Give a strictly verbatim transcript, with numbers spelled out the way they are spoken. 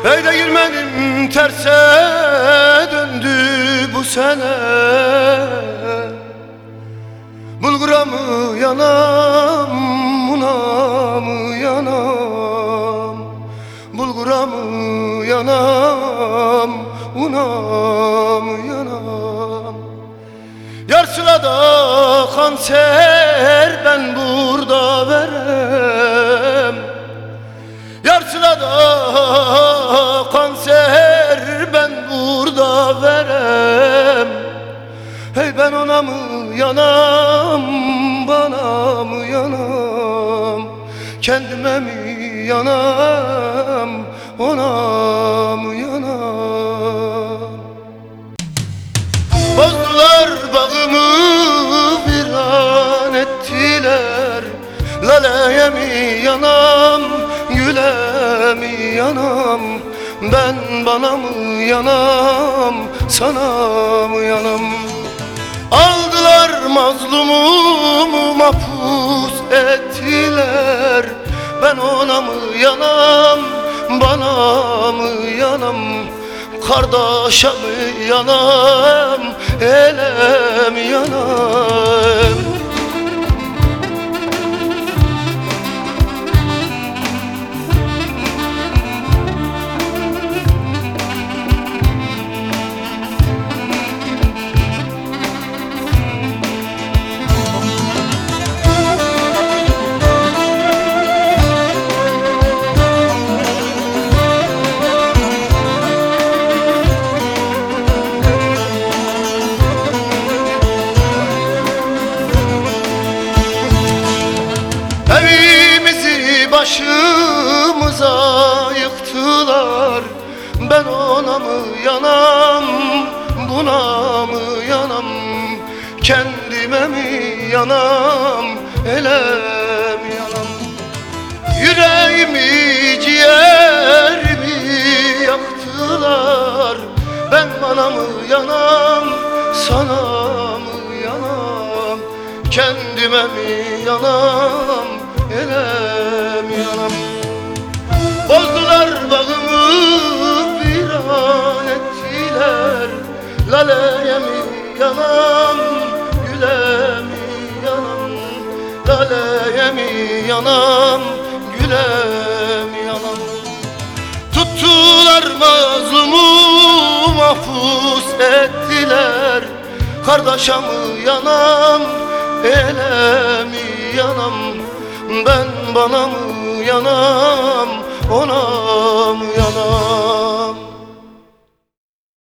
Ey değirmenim terse döndü bu sene, bulgura mı yanam, una mı yanam, bulgura mı yanam, una mı yanam. Yar sırada kanser ben burada verem, yar sırada kanser ben burada verem. Hey ben ona mı yanam, bana mı yanam, kendime mi yanam, ona mı yanam. Bozdular bağımı, viran ettiler. Laleye mi yanam, güle mi yanam, ben bana mı yanam, sana mı yanam. Aldılar mazlumumu, mahpus ettiler. Ben ona mı yanam, bana mı yanam, kardeşe mi yanam, ele mi yanam. Evimizi başımıza yıktılar. Ben ona mı yanam, buna mı yanam, kendime mi yanam, ele mi yanam. Yüreğimi, ciğerimi yaktılar. Ben bana mı yanam, sana mı yanam, kendime mi yanam, ele mi yanam. Bozdular bağımı, viran ettiler. Laleye mi yanam, güle mi yanam, laleye mi yanam, güle mi yanam. Tuttular mazlumu, mahpus ettiler. Kardeşe mi yanam, ele mi yanam, ben bana mı yanam, ona mı yanam.